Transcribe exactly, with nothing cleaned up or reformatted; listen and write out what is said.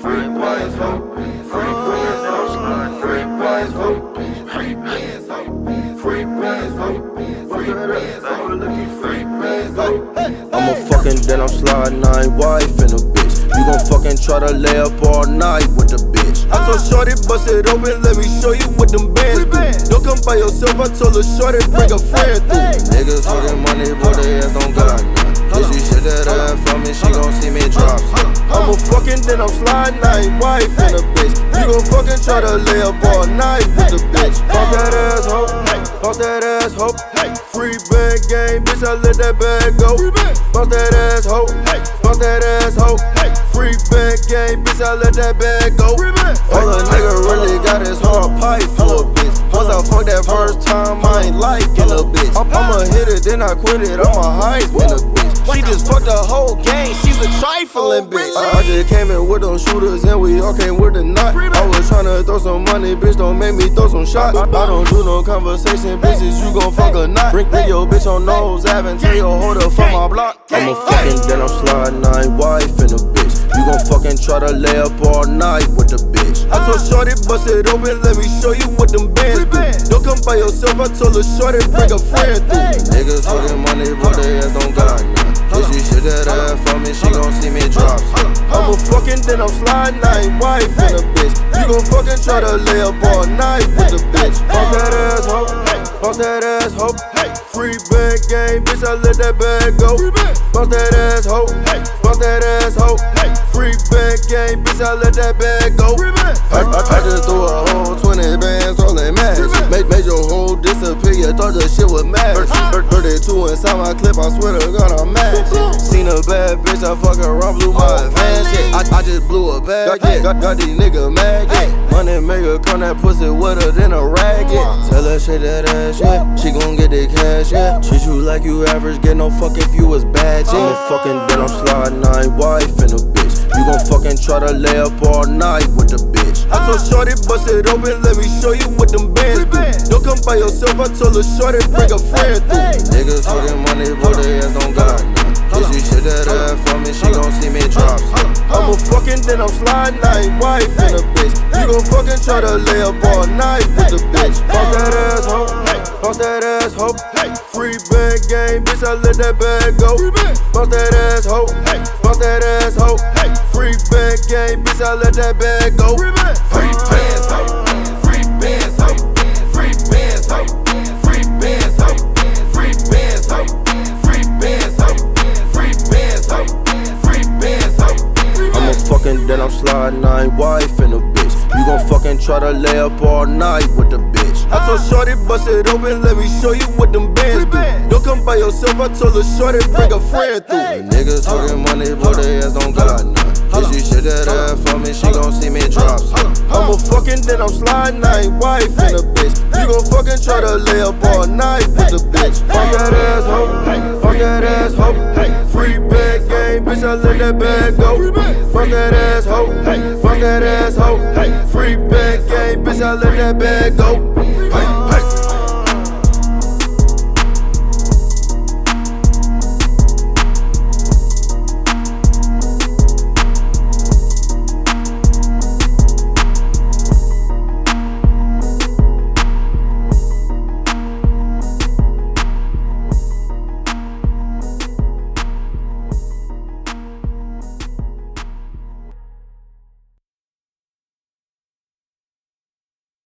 free bands, ho. Free bands, ho. Free bands, ho. Free bands, ho. Free bands, ho. Free bands, ho. Free bands, ho. I'm a fucking, then I'm sliding, I ain't wife and a bitch. You gon' fucking try to lay up all night with the bitch. I told Shorty, bust it open, let me show you what them bands do. Don't come by yourself, I told her Shorty, bring a friend through. Niggas fucking money, but they ass don't got none. If she shit that ass for me, she gon' see me drop some. I'm a fucking, then I'm sliding, I ain't wife and a bitch. You gon' fucking try to lay up all night with the bitch. Bounce that ass, ho. Bounce that ass, ho. Free bag game, bitch, I let that bag go. Bounce that ass, ho. Bounce that ass, ho. Free bag game, bitch, I let that bag go. All a nigga really got his heart pipe for a bitch. Once I fuck that first time, I ain't liking a bitch. I'ma hit it, then I quit it, I'm a Heisman a bitch. She just fucked the whole game, she's a trifling bitch. I just came in with those shooters and we all came with a knot. I was tryna throw some money, bitch, don't make me throw some shots. I don't do no conversation, bitches, you gon' fuck or not. Bring, bring your bitch on nose, Ave, tell your holder for my block. I'm a fucking, then I'm sliding, I ain't wife and a bitch. You gon' fucking try to lay up all night with the bitch. I told Shorty, bust it open, let me show you what them bands do. Don't come by yourself, I told her Shorty, bring a friend through. Niggas fucking money, but they ass don't got none. If she shit that ass for me, she gon' see me drop some. I'm a fucking, then I'm sliding, I ain't wife and a bitch. You gon' fucking try to lay up all night with the bitch. Bounce that ass, ho. Bounce that ass, ho. Free bag game, bitch, I let that bag go. Bounce that ass, ho. Bounce that ass, ho. Free bag game, bitch, I let that bag go. I, I, I just threw a whole twenty bands all in magic. Made, made your whole disappear, you thought the shit was magic. thirty-two inside my clip, I swear to God I'm mad. Seen a bad bitch, I fuck around, blew my advance. I, I just blew a bag, yeah. got, got these niggas mad, yeah. Money maker, come that pussy wetter than a rag, yeah. Tell her shit that ass, yeah. She gon' get the cash, yeah. Treat you like you average, get no fuck if you was bad, yeah. I'm a fucking, then I'm sliding, I ain't wife and a bitch. You gon' fucking try to lay up all night with the bitch. I told Shorty, bust it open, let me show you what them bands do. Don't come by yourself, I told her Shorty, bring a friend through. Niggas fucking money, but they ass don't got none. If she shit that ass for me, she gon' see me drop some. I'm a fucking, then I'm sliding, I ain't wife and a bitch. You gon' fucking try to lay up all night with the bitch. Bounce that ass, ho. Bounce that ass, ho. Free bag game, bitch, I let that bag go. Bounce that ass, ho. Bounce that ass, ho. Free bag game, bitch, I let that bag go. Free bands, ho. Free bands, ho. Free bands, ho. Free bands, ho. Free bands, ho. Free bands, ho. Free bands, ho. Free bands, ho. I'm a fucking, then I'm sliding, I ain't wife and a bitch. You gon' fucking try to lay up all night with the bitch. I told Shorty, bust it open, let me show you what them bands do. Don't come by yourself, I told her Shorty, bring a friend through. Niggas fucking money, but they ass don't got none. If she shit that ass for me, she gon' see me drop some. I'm a fucking, then I'm sliding, I ain't wife and a bitch. You gon' fucking try to lay up all night with the bitch. Bounce that ass, ho. Bounce that ass, ho. Free bag game, bitch, I let that bag go. Bounce that ass, ho. Bounce that ass, ho. Free bag game, bitch, I let that bag go.